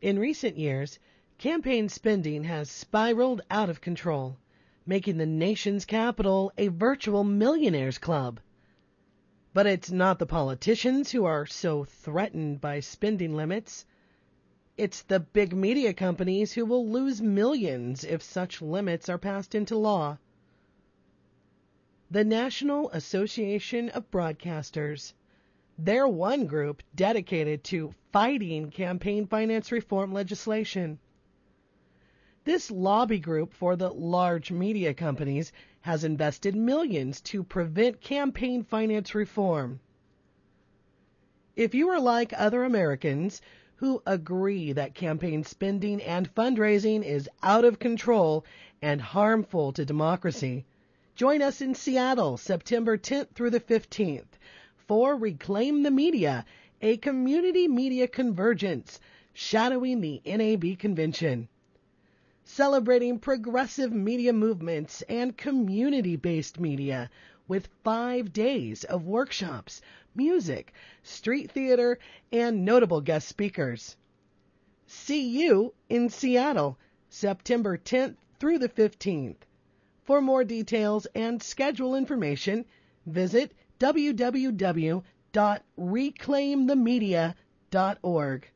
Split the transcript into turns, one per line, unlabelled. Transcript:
In recent years, campaign spending has spiraled out of control, making the nation's capital a virtual millionaires club. But it's not the politicians who are so threatened by spending limits. It's the big media companies who will lose millions if such limits are passed into law. The National Association of Broadcasters. They're one group dedicated to fighting campaign finance reform legislation. This lobby group for the large media companies has invested millions to prevent campaign finance reform. If you are like other Americans who agree that campaign spending and fundraising is out of control and harmful to democracy, join us in Seattle, September 10th through the 15th. For Reclaim the Media, a community media convergence shadowing the NAB convention. Celebrating progressive media movements and community-based media with 5 days of workshops, music, street theater, and notable guest speakers. See you in Seattle, September 10th through the 15th. For more details and schedule information, visit www.reclaimthemedia.org.